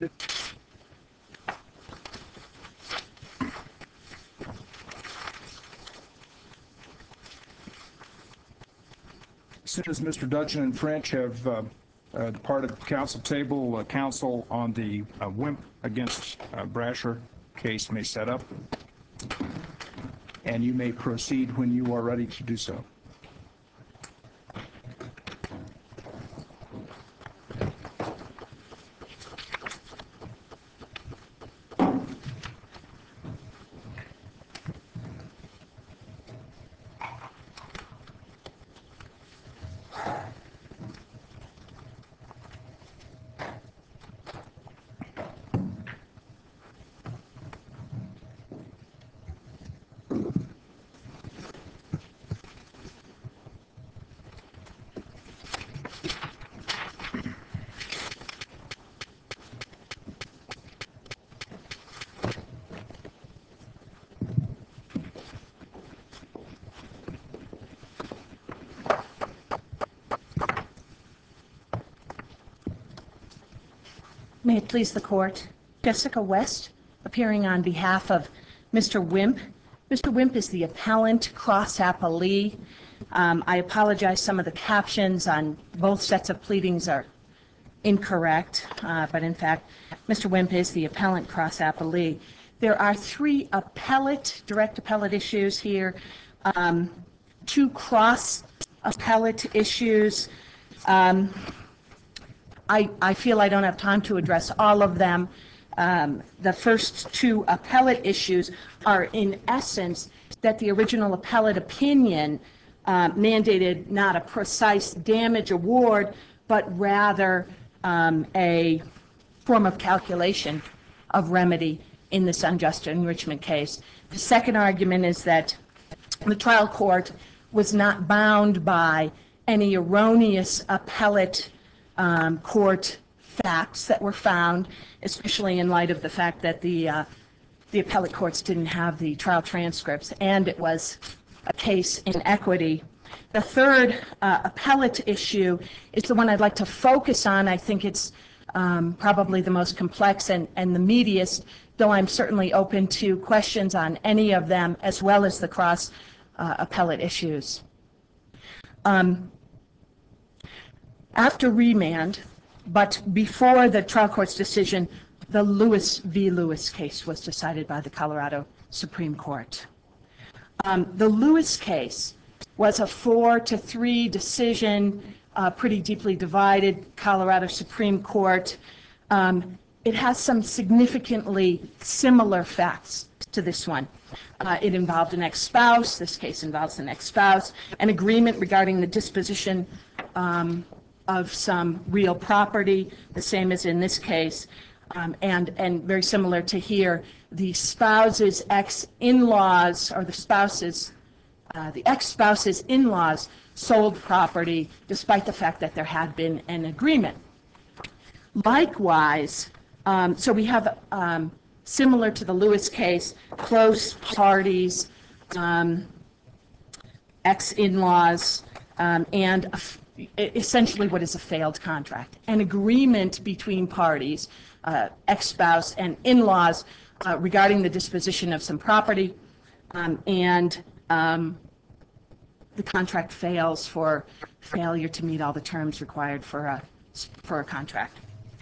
As soon as Mr. Dutchin and French have departed the council table, counsel on the Wimp against Brasher case may set up, and you may proceed when you are ready to do so. May it please the court. Jessica West, appearing on behalf of Mr. Wimp. Mr. Wimp is the appellant, cross-appellee. I apologize, some of the captions on both sets of pleadings are incorrect, but in fact, Mr. Wimp is the appellant, cross-appellee. There are three direct appellate issues here, two cross-appellate issues. I feel I don't have time to address all of them. The first two appellate issues are, in essence, that the original appellate opinion mandated not a precise damage award, but rather a form of calculation of remedy in this unjust enrichment case. The second argument is that the trial court was not bound by any erroneous appellate court facts that were found, especially in light of the fact that the appellate courts didn't have the trial transcripts, and it was a case in equity. The third appellate issue is the one I'd like to focus on. I think it's probably the most complex and the meatiest, though I'm certainly open to questions on any of them, as well as the cross appellate issues. After remand, but before the trial court's decision, the Lewis v. Lewis case was decided by the Colorado Supreme Court. The Lewis case was a 4-3 decision, pretty deeply divided, Colorado Supreme Court. It has some significantly similar facts to this one. It involved an ex-spouse. This case involves an ex-spouse. An agreement regarding the disposition of some real property, the same as in this case, and very similar to here, the spouse's ex-in-laws, or the ex-spouse's in-laws sold property despite the fact that there had been an agreement. Likewise, so we have, similar to the Lewis case, close parties, ex-in-laws, and essentially what is a failed contract. An agreement between parties, ex-spouse and in-laws, regarding the disposition of some property, and the contract fails for failure to meet all the terms required for a contract.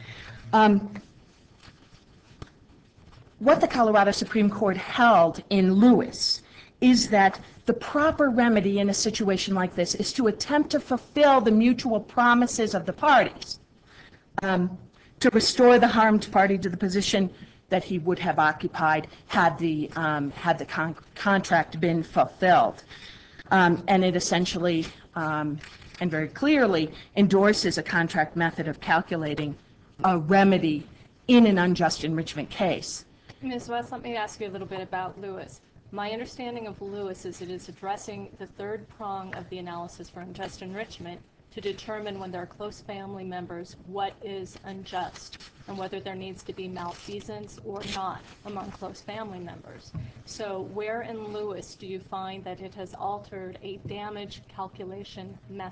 What the Colorado Supreme Court held in Lewis is that the proper remedy in a situation like this is to attempt to fulfill the mutual promises of the parties, to restore the harmed party to the position that he would have occupied had the contract been fulfilled. And it essentially and very clearly endorses a contract method of calculating a remedy in an unjust enrichment case. Ms. West, let me ask you a little bit about Lewis. My understanding of Lewis is it is addressing the third prong of the analysis for unjust enrichment to determine when there are close family members what is unjust and whether there needs to be malfeasance or not among close family members. So where in Lewis do you find that it has altered a damage calculation method?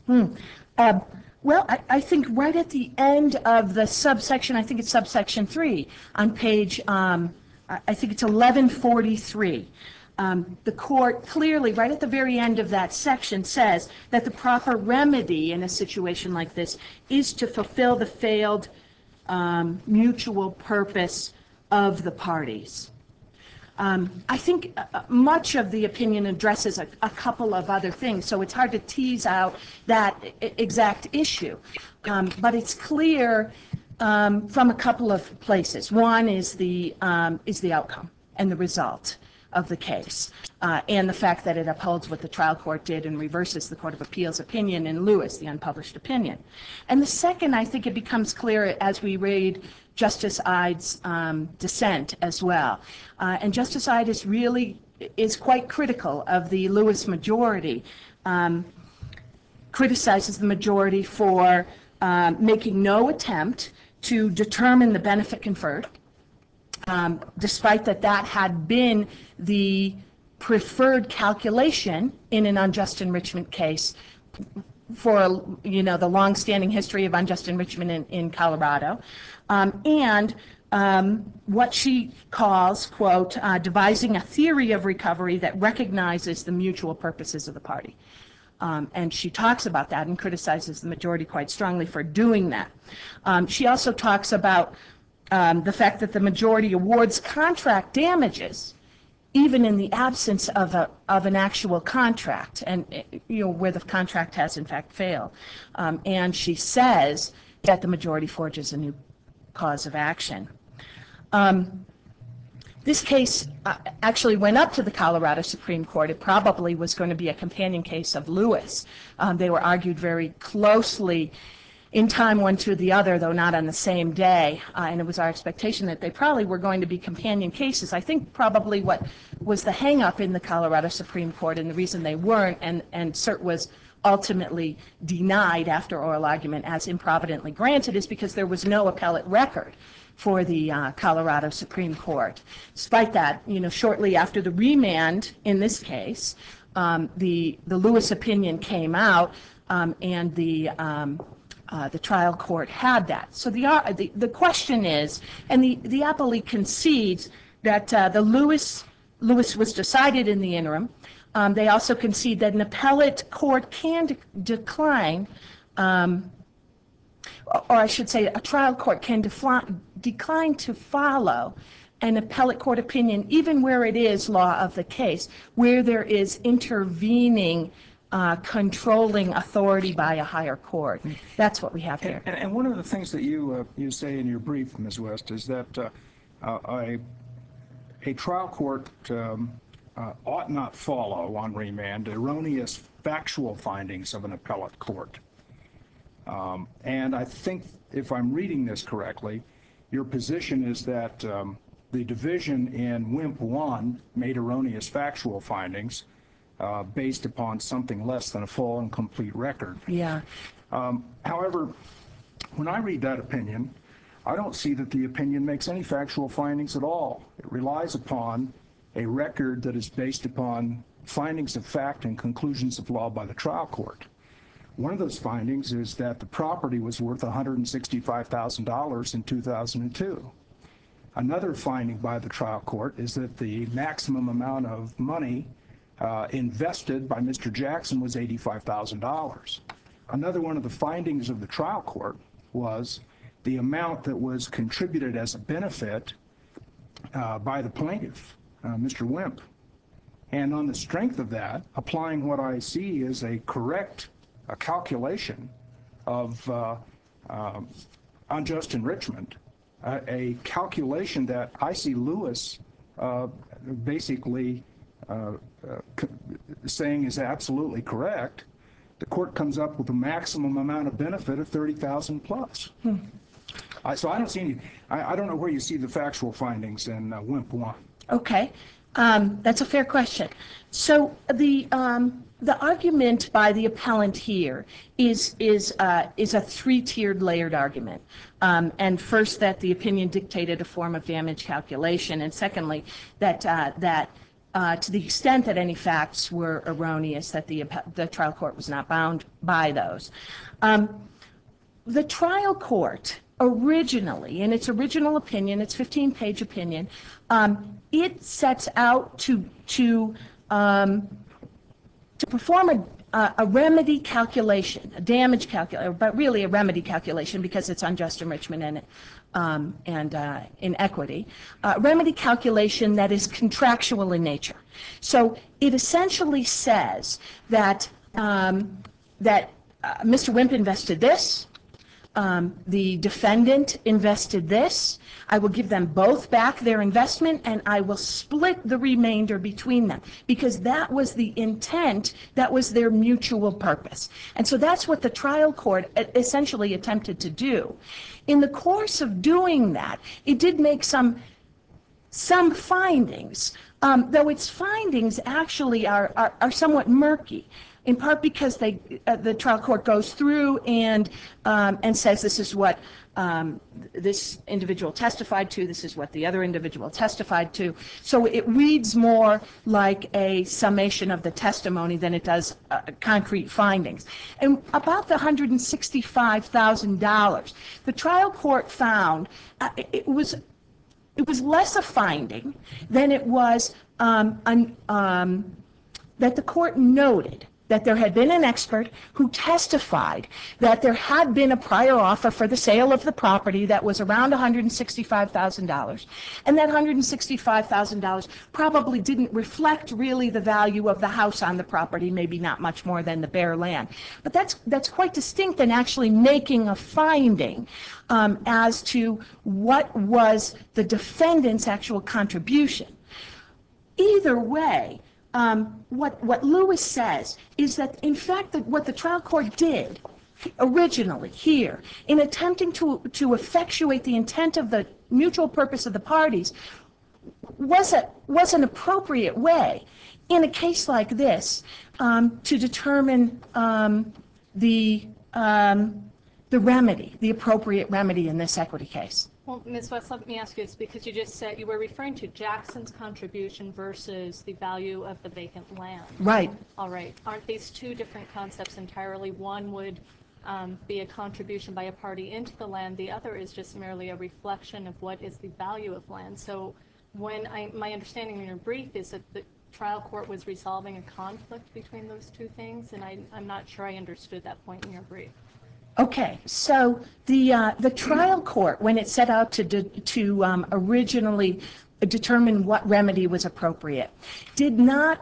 Uh, Well, I think right at the end of the subsection, I think it's subsection 3, on page, I think it's 1143, the court clearly, right at the very end of that section, says that the proper remedy in a situation like this is to fulfill the failed mutual purpose of the parties. I think much of the opinion addresses a couple of other things, so it's hard to tease out that exact issue. But it's clear from a couple of places. One is the outcome and the result of the case, and the fact that it upholds what the trial court did and reverses the Court of Appeals opinion in Lewis, the unpublished opinion. And the second, I think it becomes clear as we read Justice Ide's dissent as well. And Justice Ide is quite critical of the Lewis majority, criticizes the majority for making no attempt to determine the benefit conferred, despite that had been the preferred calculation in an unjust enrichment case for the long-standing history of unjust enrichment in Colorado, and what she calls, quote, devising a theory of recovery that recognizes the mutual purposes of the party. And she talks about that and criticizes the majority quite strongly for doing that. She also talks about the fact that the majority awards contract damages even in the absence of an actual contract, and where the contract has in fact failed. And she says that the majority forges a new cause of action. This case actually went up to the Colorado Supreme Court. It probably was going to be a companion case of Lewis. They were argued very closely in time one to the other, though not on the same day, and it was our expectation that they probably were going to be companion cases. I think probably what was the hang-up in the Colorado Supreme Court, and the reason they weren't, and cert was ultimately denied after oral argument as improvidently granted, is because there was no appellate record for the Colorado Supreme Court. Despite that, shortly after the remand in this case, the Lewis opinion came out, and the trial court had that. So the question is, and the appellee concedes that the Lewis was decided in the interim. They also concede that an appellate court can decline, or I should say a trial court can decline to follow an appellate court opinion, even where it is law of the case, where there is intervening controlling authority by a higher court. That's what we have here. And one of the things that you say in your brief, Ms. West, is that a trial court ought not follow on remand erroneous factual findings of an appellate court. And I think, if I'm reading this correctly, your position is that the division in WIMP 1 made erroneous factual findings based upon something less than a full and complete record. Yeah. However, when I read that opinion, I don't see that the opinion makes any factual findings at all. It relies upon a record that is based upon findings of fact and conclusions of law by the trial court. One of those findings is that the property was worth $165,000 in 2002. Another finding by the trial court is that the maximum amount of money invested by Mr. Jackson was $85,000. Another one of the findings of the trial court was the amount that was contributed as a benefit by the plaintiff, Mr. Wimp. And on the strength of that, applying what I see as a correct calculation of unjust enrichment, a calculation that I see Lewis basically saying is absolutely correct, the court comes up with a maximum amount of benefit of $30,000 plus. So I don't see any, I don't know where you see the factual findings in WIMP 1. Okay, that's a fair question. So the argument by the appellant here is a three-tiered layered argument. And first, that the opinion dictated a form of damage calculation, and secondly, that to the extent that any facts were erroneous, that the trial court was not bound by those. The trial court originally, in its original opinion, its 15-page opinion, it sets out to perform a remedy calculation, a damage calculation, but really a remedy calculation because it's unjust enrichment and inequity, remedy calculation that is contractual in nature. So it essentially says that Mr. Wimp invested this, the defendant invested this. I will give them both back their investment, and I will split the remainder between them, because that was the intent, that was their mutual purpose. And so that's what the trial court essentially attempted to do. In the course of doing that, it did make some findings, though its findings actually are somewhat murky, in part because the trial court goes through and says this is what this individual testified to, this is what the other individual testified to. So it reads more like a summation of the testimony than it does concrete findings. And about the $165,000, the trial court found it was less a finding than it was that the court noted that there had been an expert who testified that there had been a prior offer for the sale of the property that was around $165,000, and that $165,000 probably didn't reflect really the value of the house on the property, maybe not much more than the bare land. But that's quite distinct than actually making a finding as to what was the defendant's actual contribution. Either way, what Lewis says is that, in fact, what the trial court did originally here in attempting to effectuate the intent of the mutual purpose of the parties was an appropriate way in a case like this to determine the remedy, the appropriate remedy in this equity case. Well, Ms. West, let me ask you this, because you just said you were referring to Jackson's contribution versus the value of the vacant land. Right. All right. Aren't these two different concepts entirely? One would be a contribution by a party into the land. The other is just merely a reflection of what is the value of land. So my understanding in your brief is that the trial court was resolving a conflict between those two things, and I'm not sure I understood that point in your brief. Okay, so the trial court, when it set out to originally determine what remedy was appropriate, did not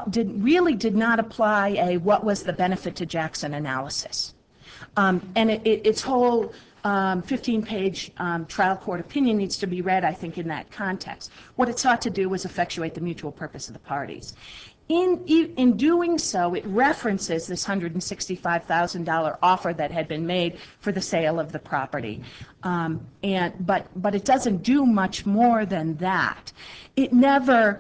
apply a what was the benefit to Jackson analysis, and its whole 15-page trial court opinion needs to be read, I think, in that context. What it sought to do was effectuate the mutual purpose of the parties. In doing so, it references this $165,000 offer that had been made for the sale of the property, but it doesn't do much more than that. It never,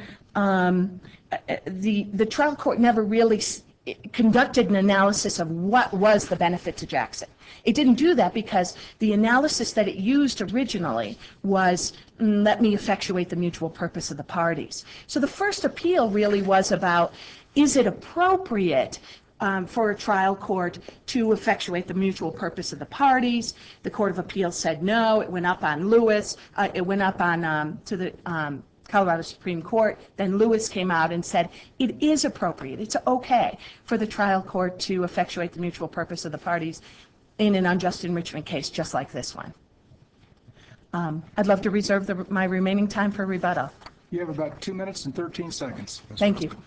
the trial court never really conducted an analysis of what was the benefit to Jackson. It didn't do that because the analysis that it used originally was, let me effectuate the mutual purpose of the parties. So the first appeal really was about, is it appropriate for a trial court to effectuate the mutual purpose of the parties? The Court of Appeals said no. It went up on Lewis. It went up on to the Colorado Supreme Court. Then Lewis came out and said it is appropriate. It's okay for the trial court to effectuate the mutual purpose of the parties in an unjust enrichment case just like this one. I'd love to reserve my remaining time for rebuttal. You have about 2 minutes and 13 seconds. Thank you.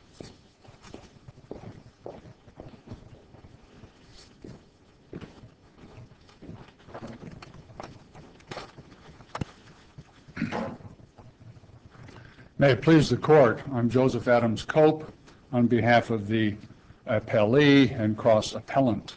May it please the court, I'm Joseph Adams Cope on behalf of the appellee and cross appellant.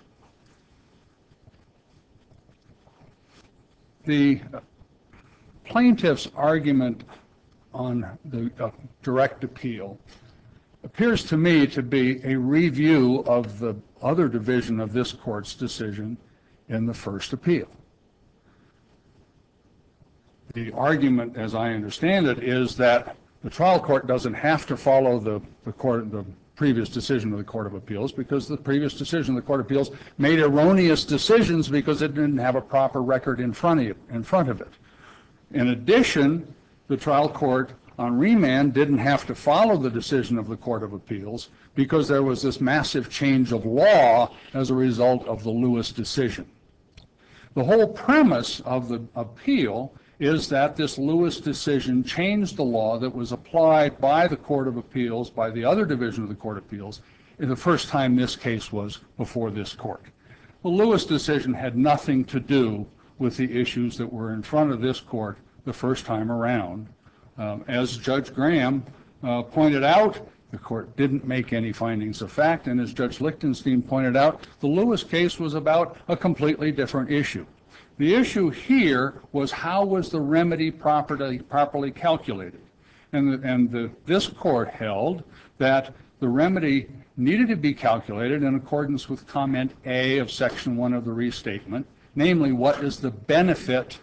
The plaintiff's argument on the direct appeal appears to me to be a review of the other division of this court's decision in the first appeal. The argument, as I understand it, is that The trial court doesn't have to follow the previous decision of the Court of Appeals, because the previous decision of the Court of Appeals made erroneous decisions because it didn't have a proper record in front of it. In addition, the trial court on remand didn't have to follow the decision of the Court of Appeals because there was this massive change of law as a result of the Lewis decision. The whole premise of the appeal is that this Lewis decision changed the law that was applied by the Court of Appeals, by the other division of the Court of Appeals, in the first time this case was before this court. The Lewis decision had nothing to do with the issues that were in front of this court the first time around. As Judge Graham pointed out, the court didn't make any findings of fact, and as Judge Lichtenstein pointed out, the Lewis case was about a completely different issue. The issue here was how was the remedy properly calculated. And this court held that the remedy needed to be calculated in accordance with comment A of section 1 of the restatement, namely what is the benefit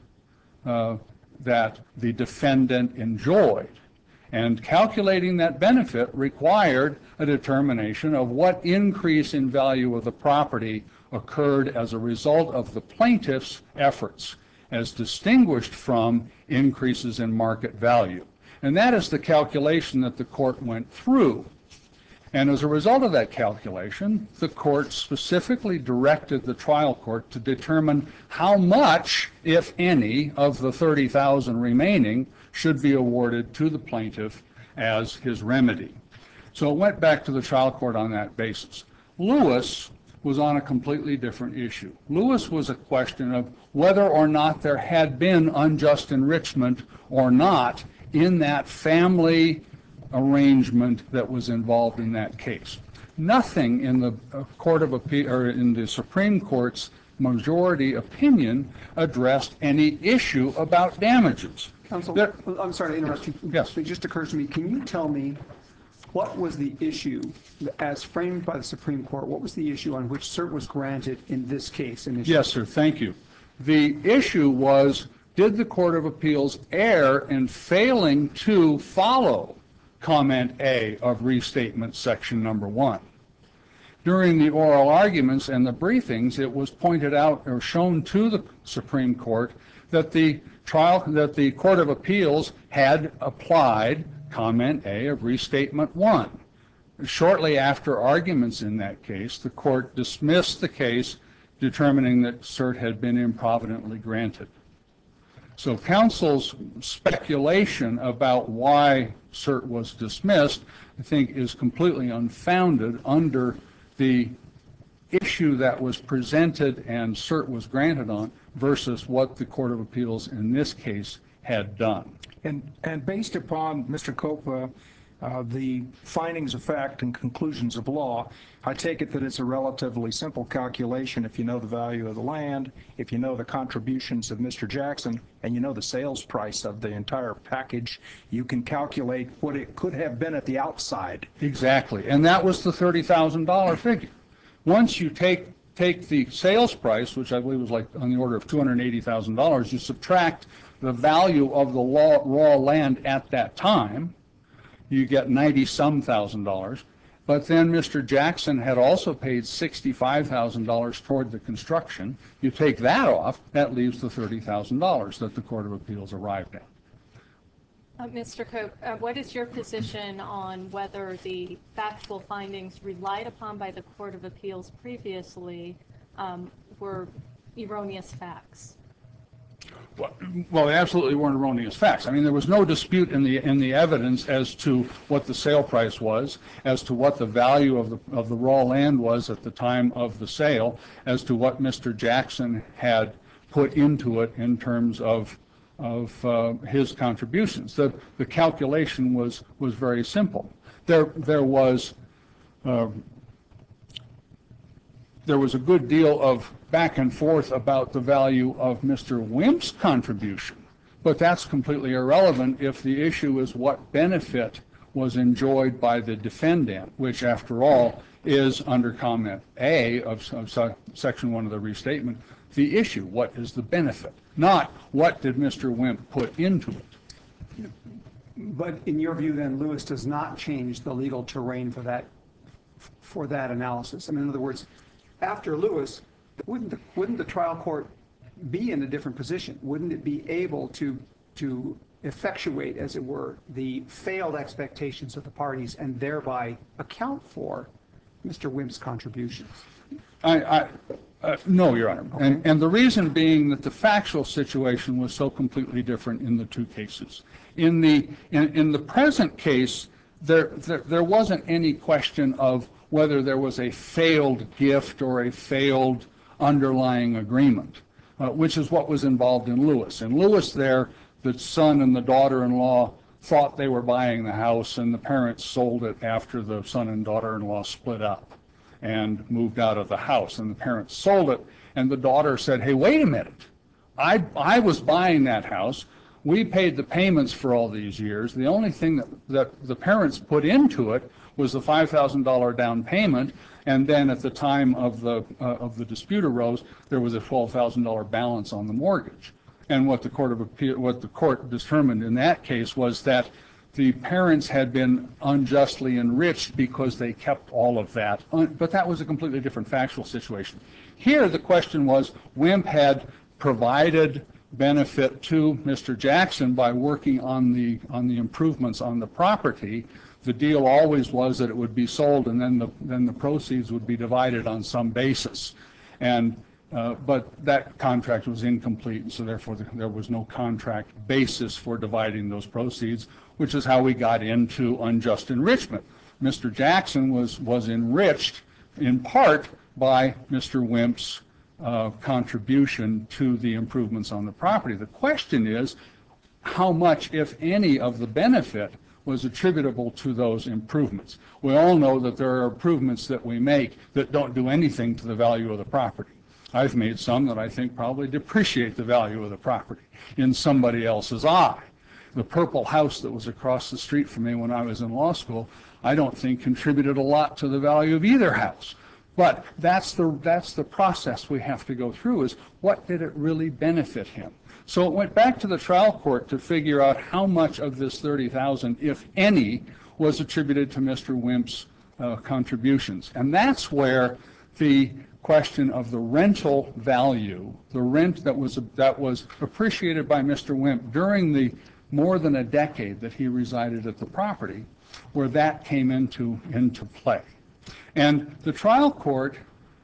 that the defendant enjoyed. And calculating that benefit required a determination of what increase in value of the property occurred as a result of the plaintiff's efforts, as distinguished from increases in market value. And that is the calculation that the court went through. And as a result of that calculation, the court specifically directed the trial court to determine how much, if any, of the $30,000 remaining should be awarded to the plaintiff as his remedy. So it went back to the trial court on that basis. Lewis was on a completely different issue. Lewis was a question of whether or not there had been unjust enrichment or not in that family arrangement that was involved in that case. Nothing in the Court of Appeal or in the Supreme Court's majority opinion addressed any issue about damages. Counsel, I'm sorry to interrupt you. Yes. It just occurs to me, can you tell me what was the issue as framed by the Supreme Court? What was the issue on which cert was granted in this case initially? Yes, sir. Thank you. The issue was, did the Court of Appeals err in failing to follow comment A of restatement section number 1? During the oral arguments and the briefings, it was pointed out or shown to the Supreme Court that the Court of Appeals had applied comment A of restatement 1. Shortly after arguments in that case, the court dismissed the case, determining that cert had been improvidently granted. So counsel's speculation about why cert was dismissed, I think, is completely unfounded under the issue that was presented and cert was granted on versus what the Court of Appeals in this case had done. And based upon, Mr. Copa, the findings of fact and conclusions of law, I take it that it's a relatively simple calculation if you know the value of the land, if you know the contributions of Mr. Jackson, and you know the sales price of the entire package, you can calculate what it could have been at the outside. Exactly. And that was the $30,000 figure. Once you take the sales price, which I believe was like on the order of $280,000, you subtract the value of the raw land at that time, you get $90-some thousand. But then Mr. Jackson had also paid $65,000 toward the construction. You take that off, that leaves the $30,000 that the Court of Appeals arrived at. Mr. Cope, what is your position on whether the factual findings relied upon by the Court of Appeals previously were erroneous facts? Well, they absolutely weren't erroneous facts. I mean, there was no dispute in the evidence as to what the sale price was, as to what the value of the raw land was at the time of the sale, as to what Mr. Jackson had put into it in terms of his contributions. The calculation was very simple. There was a good deal of back and forth about the value of Mr. Wimp's contribution, but that's completely irrelevant if the issue is what benefit was enjoyed by the defendant, which after all is under comment A of section 1 of the restatement, the issue, what is the benefit, not what did Mr. Wimp put into it. But in your view, then, Lewis does not change the legal terrain for that analysis. I mean, in other words, after Lewis, wouldn't the trial court be in a different position? Wouldn't it be able to effectuate, as it were, the failed expectations of the parties and thereby account for Mr. Wimp's contributions? No, Your Honor. Okay. And the reason being that the factual situation was so completely different in the two cases. In the present case, there wasn't any question of whether there was a failed gift or a failed underlying agreement, which is what was involved in Lewis. In Lewis there, the son and the daughter-in-law thought they were buying the house, and the parents sold it after the son and daughter-in-law split up and moved out of the house. And the parents sold it, and the daughter said, hey, wait a minute. I was buying that house. We paid the payments for all these years. The only thing that the parents put into it was the $5,000 down payment, and then at the time of the dispute arose, there was a $12,000 balance on the mortgage. And what the court determined in that case was that the parents had been unjustly enriched because they kept all of that. But that was a completely different factual situation. Here, the question was, Wimp had provided benefit to Mr. Jackson by working on the improvements on the property. The deal always was that it would be sold, and then the proceeds would be divided on some basis. But that contract was incomplete, and so therefore there was no contract basis for dividing those proceeds, which is how we got into unjust enrichment. Mr. Jackson was enriched in part by Mr. Wimp's contribution to the improvements on the property. The question is, how much, if any, of the benefit was attributable to those improvements? We all know that there are improvements that we make that don't do anything to the value of the property. I've made some that I think probably depreciate the value of the property in somebody else's eye. The purple house that was across the street from me when I was in law school, I don't think contributed a lot to the value of either house. But that's the process we have to go through, is what did it really benefit him? So it went back to the trial court to figure out how much of this $30,000, if any, was attributed to Mr. Wimp's contributions. And that's where the question of the rental value, the rent that was appreciated by Mr. Wimp during the more than a decade that he resided at the property, where that came into play. And the trial court,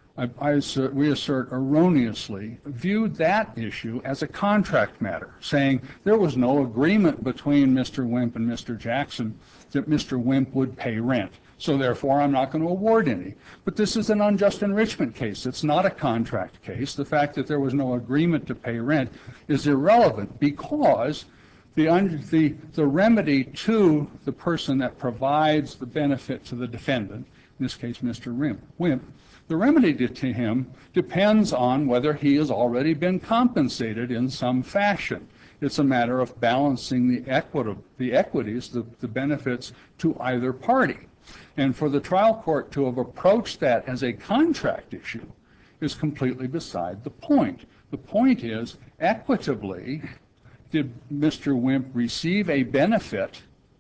we assert erroneously, viewed that issue as a contract matter, saying there was no agreement between Mr. Wimp and Mr. Jackson that Mr. Wimp would pay rent. So therefore, I'm not going to award any. But this is an unjust enrichment case. It's not a contract case. The fact that there was no agreement to pay rent is irrelevant, because the remedy to the person that provides the benefit to the defendant, in this case Mr. Wimp, the remedy to him depends on whether he has already been compensated in some fashion. It's a matter of balancing the equities, the benefits to either party. And for the trial court to have approached that as a contract issue is completely beside the point. The point is, equitably, did Mr. Wimp receive a benefit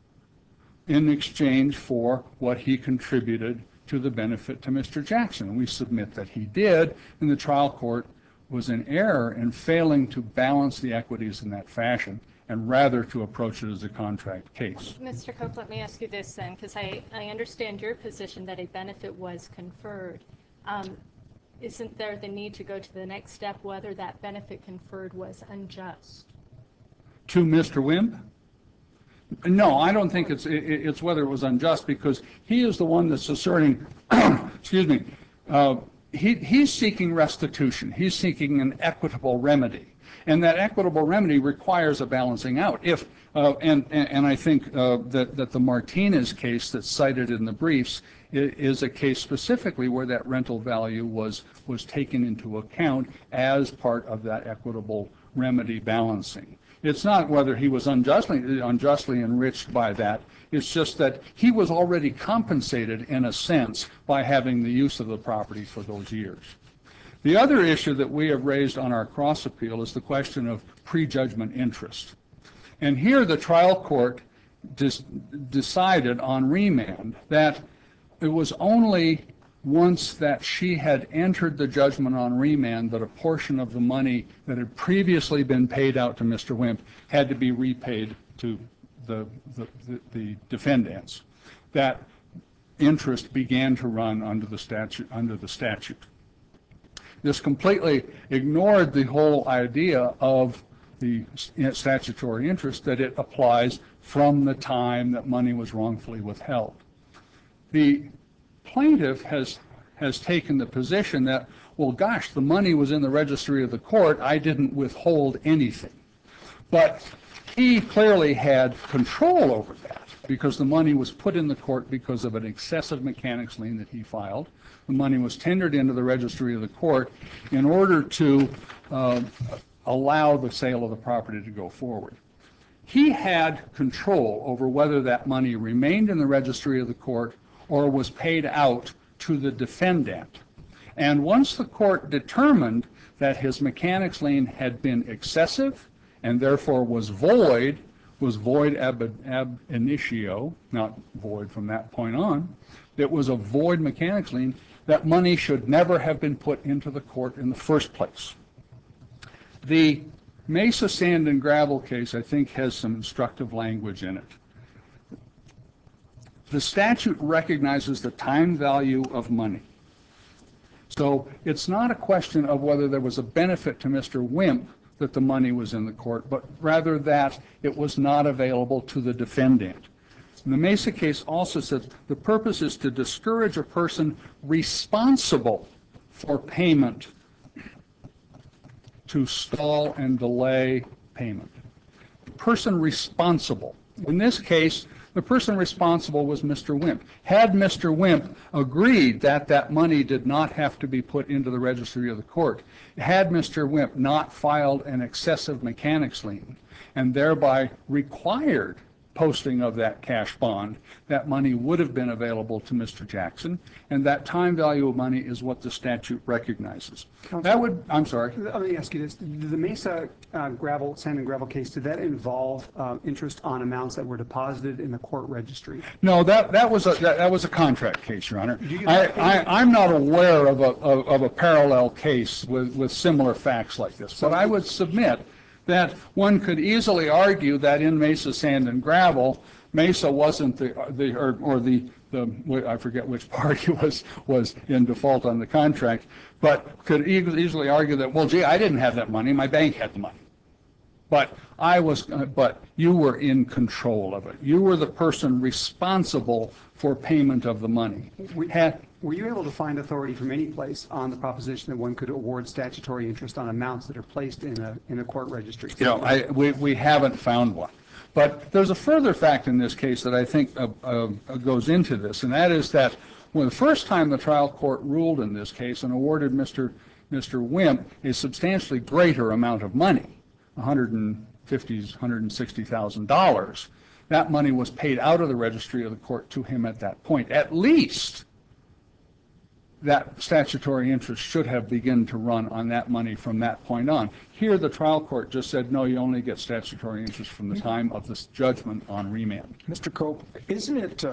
in exchange for what he contributed to the benefit to Mr. Jackson? We submit that he did, and the trial court was in error in failing to balance the equities in that fashion, and rather to approach it as a contract case. Mr. Cope, let me ask you this then, because I understand your position that a benefit was conferred. Isn't there the need to go to the next step, whether that benefit conferred was unjust? To Mr. Wimp? No, I don't think it's whether it was unjust, because he is the one that's asserting, excuse me, he's seeking restitution. He's seeking an equitable remedy. And that equitable remedy requires a balancing out. And I think that the Martinez case that's cited in the briefs is a case specifically where that rental value was taken into account as part of that equitable remedy balancing. It's not whether he was unjustly enriched by that. It's just that he was already compensated, in a sense, by having the use of the property for those years. The other issue that we have raised on our cross appeal is the question of prejudgment interest. And here the trial court decided on remand that it was only once that she had entered the judgment on remand that a portion of the money that had previously been paid out to Mr. Wimp had to be repaid to the defendants, that interest began to run under the statute. This completely ignored the whole idea of the statutory interest, that it applies from the time that money was wrongfully withheld. The plaintiff has taken the position that, well, gosh, the money was in the registry of the court, I didn't withhold anything. But he clearly had control over that, because the money was put in the court because of an excessive mechanics lien that he filed. The money was tendered into the registry of the court in order to allow the sale of the property to go forward. He had control over whether that money remained in the registry of the court or was paid out to the defendant. And once the court determined that his mechanics lien had been excessive and therefore was void ab initio, not void from that point on, it was a void mechanics lien, that money should never have been put into the court in the first place. The Mesa Sand and Gravel case, I think, has some instructive language in it. The statute recognizes the time value of money. So it's not a question of whether there was a benefit to Mr. Wimp that the money was in the court, but rather that it was not available to the defendant. And the Mesa case also says the purpose is to discourage a person responsible for payment to stall and delay payment. The person responsible. In this case, the person responsible was Mr. Wimp. Had Mr. Wimp agreed that that money did not have to be put into the registry of the court, had Mr. Wimp not filed an excessive mechanics lien and thereby required posting of that cash bond, that money would have been available to Mr. Jackson, and that time value of money is what the statute recognizes. That would, I'm sorry. Let me ask you this. Did the Mesa Sand and Gravel case, did that involve interest on amounts that were deposited in the court registry? No, that was a contract case, Your Honor. I'm not aware of a parallel case with similar facts like this, but I would submit that one could easily argue that in Mesa Sand and Gravel, Mesa wasn't I forget which party was in default on the contract, but could easily argue that, well, gee, I didn't have that money, my bank had the money. But you were in control of it. You were the person responsible for payment of the money. Were you able to find authority from any place on the proposition that one could award statutory interest on amounts that are placed in a court registry? You know, we haven't found one. But there's a further fact in this case that I think goes into this, and that is that when the first time the trial court ruled in this case and awarded Mr. Wimp a substantially greater amount of money, $160,000, that money was paid out of the registry of the court to him at that point. At least that statutory interest should have begun to run on that money from that point on. Here, the trial court just said, no, you only get statutory interest from the time of this judgment on remand. Mr. Cope, isn't it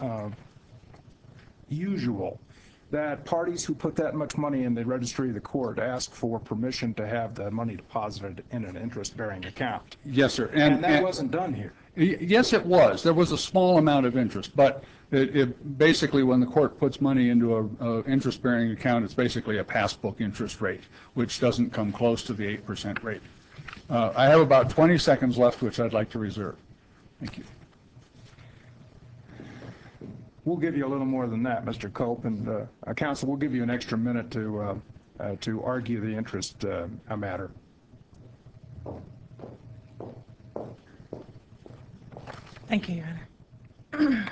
usual that parties who put that much money in the registry of the court ask for permission to have the money deposited in an interest-bearing account? Yes, sir. And that wasn't done here. Yes, it was. There was a small amount of interest, but basically when the court puts money into an interest-bearing account, it's basically a passbook interest rate, which doesn't come close to the 8% rate. I have about 20 seconds left, which I'd like to reserve. Thank you. We'll give you a little more than that, Mr. Cope, and counsel, we'll give you an extra minute to argue the interest matter. Thank you, Your Honor.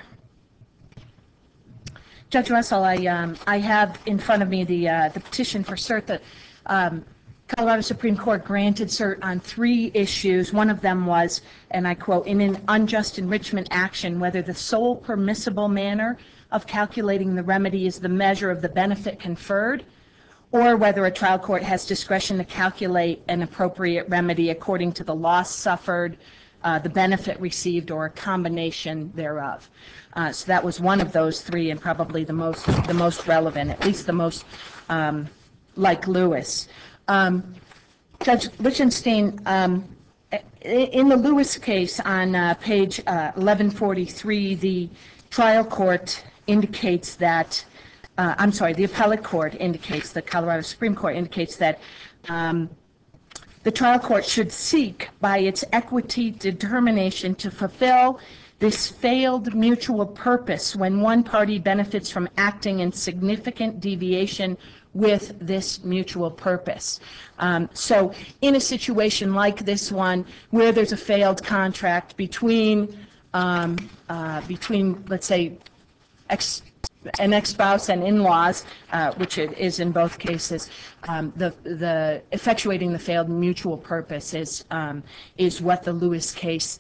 Judge Russell, I have in front of me the petition for cert that Colorado Supreme Court granted cert on 3 issues. One of them was, and I quote, in an unjust enrichment action, whether the sole permissible manner of calculating the remedy is the measure of the benefit conferred, or whether a trial court has discretion to calculate an appropriate remedy according to the loss suffered, the benefit received or a combination thereof. So that was one of those three, and probably the most relevant, at least the most like Lewis. Judge Lichtenstein, in the Lewis case on page 1143, the trial court indicates that, the appellate court indicates, the Colorado Supreme Court indicates that the trial court should seek by its equity determination to fulfill this failed mutual purpose when one party benefits from acting in significant deviation with this mutual purpose. So in a situation like this one, where there's a failed contract between, let's say, an ex-spouse and in-laws, which it is in both cases, the effectuating the failed mutual purpose is what the Lewis case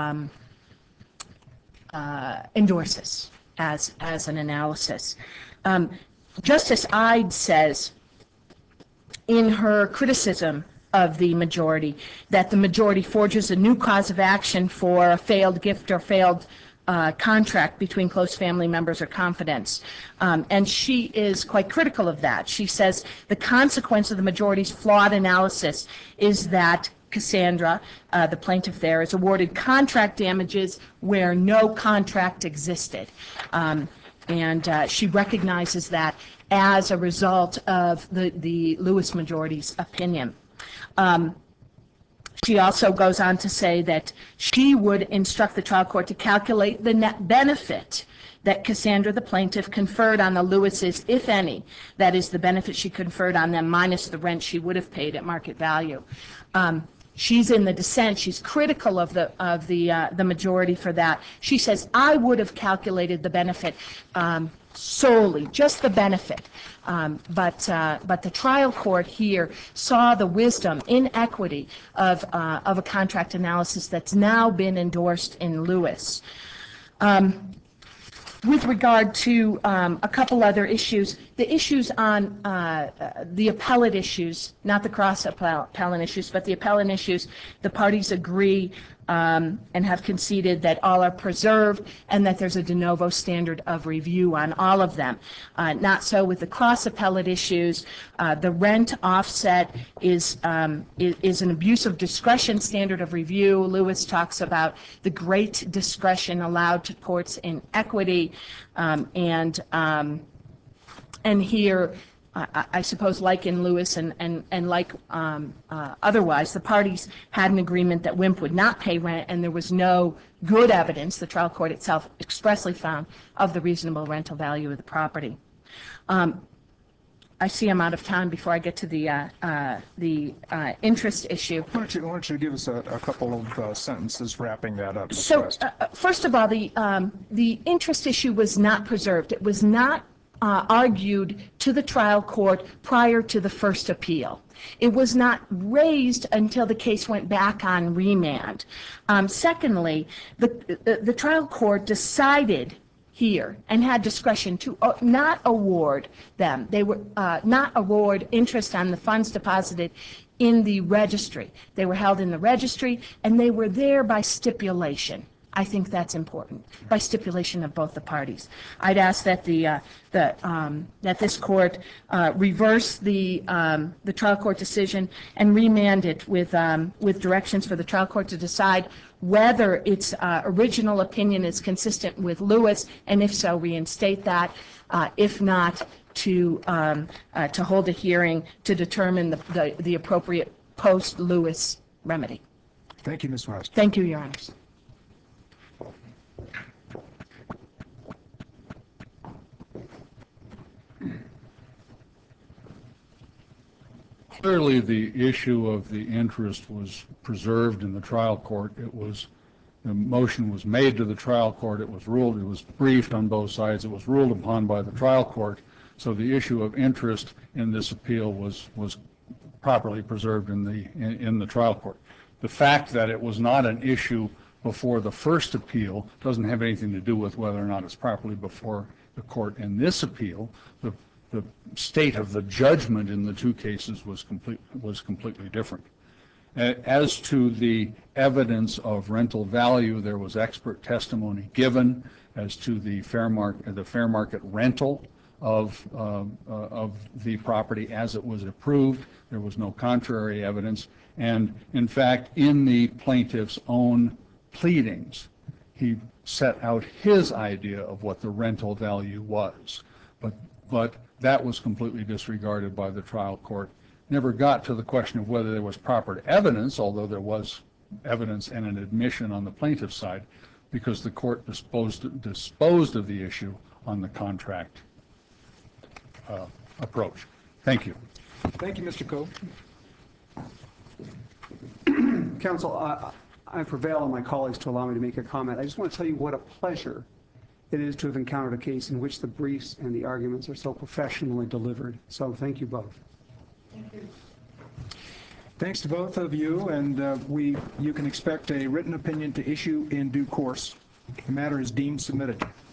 endorses as an analysis. Justice Ide says in her criticism of the majority that the majority forges a new cause of action for a failed gift or failed contract between close family members or confidants. And she is quite critical of that. She says the consequence of the majority's flawed analysis is that Cassandra, the plaintiff there, is awarded contract damages where no contract existed. And she recognizes that as a result of the Lewis majority's opinion. She also goes on to say that she would instruct the trial court to calculate the net benefit that Cassandra, the plaintiff, conferred on the Lewises, if any. That is the benefit she conferred on them minus the rent she would have paid at market value. She's in the dissent. She's critical of the majority for that. She says, I would have calculated the benefit solely, just the benefit. But the trial court here saw the wisdom in equity of a contract analysis that's now been endorsed in Lewis. With regard to a couple other issues, the issues on the appellate issues, not the cross-appellant issues, but the appellate issues, the parties agree and have conceded that all are preserved and that there's a de novo standard of review on all of them. Not so with the cross-appellate issues. The rent offset is an abuse of discretion standard of review. Lewis talks about the great discretion allowed to courts in equity, and here, I suppose, like in Lewis and like otherwise, the parties had an agreement that WIMP would not pay rent, and there was no good evidence, the trial court itself expressly found, of the reasonable rental value of the property. I see I'm out of time before I get to the interest issue. Why don't you give us a couple of sentences wrapping that up? So, first of all, the interest issue was not preserved. It was not argued to the trial court prior to the first appeal. It was not raised until the case went back on remand. Secondly, the trial court decided here and had discretion to not award them. They were not award interest on the funds deposited in the registry. They were held in the registry, and they were there by stipulation. I think that's important, by stipulation of both the parties. I'd ask that that this court reverse the trial court decision and remand it with directions for the trial court to decide whether its original opinion is consistent with Lewis, and if so, reinstate that. If not, to hold a hearing to determine the appropriate post-Lewis remedy. Thank you, Ms. West. Thank you, Your Honors. Clearly, the issue of the interest was preserved in the trial court. The motion was made to the trial court. It was briefed on both sides. It was ruled upon by the trial court. So the issue of interest in this appeal was properly preserved in the trial court. The fact that it was not an issue before the first appeal doesn't have anything to do with whether or not it's properly before the court in this appeal. The state of the judgment in the two cases was completely different. As to the evidence of rental value, there was expert testimony given as to the fair market rental of the property as it was approved. There was no contrary evidence. And in fact, in the plaintiff's own pleadings, he set out his idea of what the rental value was. But that was completely disregarded by the trial court. Never got to the question of whether there was proper evidence, although there was evidence and an admission on the plaintiff's side, because the court disposed of the issue on the contract approach. Thank you. Thank you, Mr. Coe. Counsel, I prevail on my colleagues to allow me to make a comment. I just want to tell you what a pleasure it is to have encountered a case in which the briefs and the arguments are so professionally delivered. So thank you both. Thank you. Thanks to both of you, and you can expect a written opinion to issue in due course. The matter is deemed submitted.